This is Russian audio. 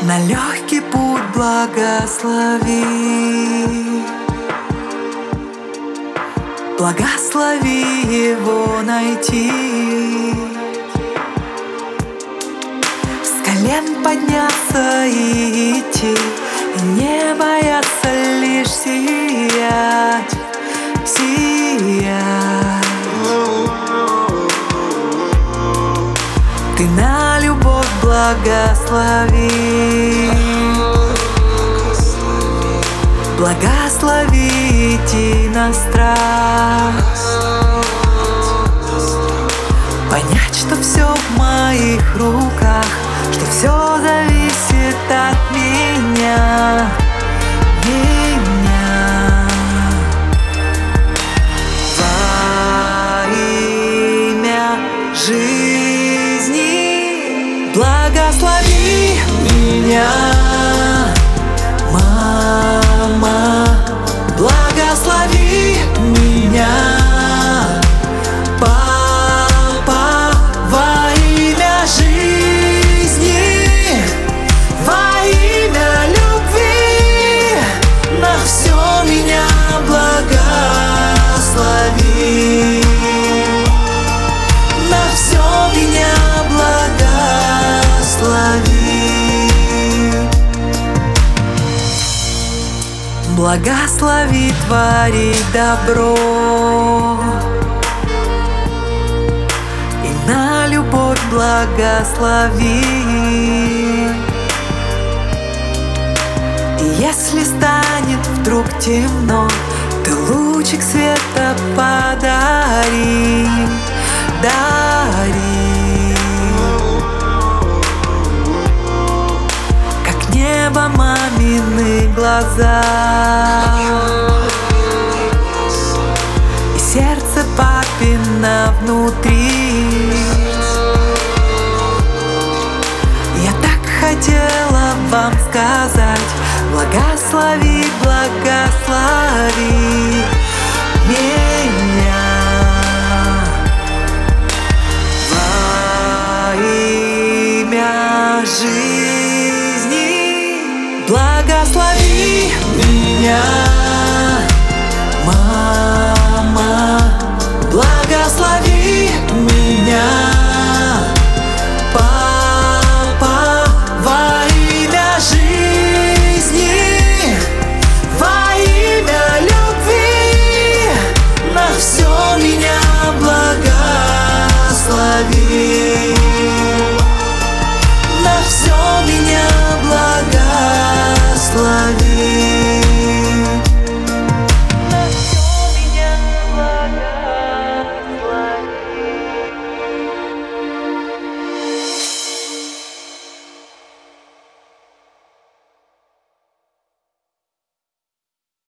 на легкий путь благослови. Благослови его найти, с колен подняться и идти, и не бояться лишь сиять, сиять. Ты на любовь благослови, благослови идти на страх, понять, что все в моих руках, что все зависит от меня, меня. Во имя жизни благослови меня, мама, благослови меня, папа, во имя жизни, во имя любви, на все меня благослови, на все меня благослови. Благослови творить добро и на любовь благослови. И если станет вдруг темно, ты лучик света подари, дари. Небо мамины глаза и сердце папино внутри. Я так хотела вам сказать: благослови, благослови меня. Во имя жизни благослови меня.